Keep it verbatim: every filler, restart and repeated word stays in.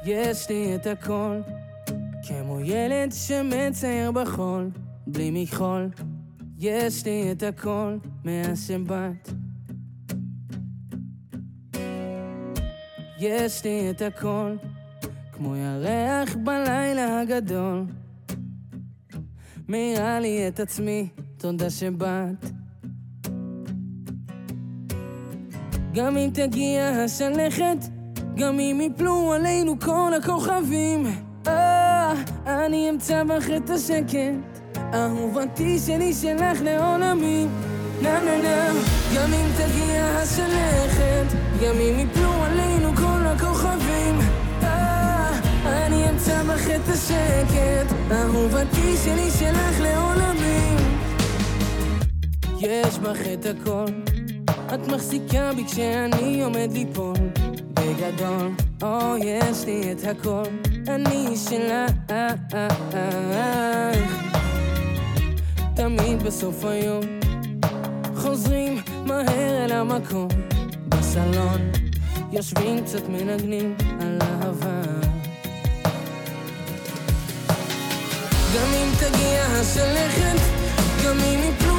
יש לי את הכל, כמו ילד שמצייר בחול, בלי מכחול. יש לי את הכל מאז שבאת. יש לי את הכל, כמו ירח בלילה הגדול. מאירה לי את עצמי, תודה שבאת. גם אם תגיע השלכת, גם אם יפלו עלינו כל הכוכבים, אה, אני אמצא בך את השקט, אהובתי שלי שלך לעולמי. נה נה נה, גם אם תגיע השלכת, גם אם יפלו עלינו כל הכוכבים, אה, אני אמצא בך את השקט, אהובתי שלי שלך לעולמי. יש בך את הכל, את מחזיקה בי כשאני עומד ליפול בגדול. או יש לי את הכל, אני שלך. תמיד בסוף היום חוזרים מהר אל המקום, בסלון יושבים קצת מנגנים על אהבה. גם אם תגיע השלכת, גם אם יפלו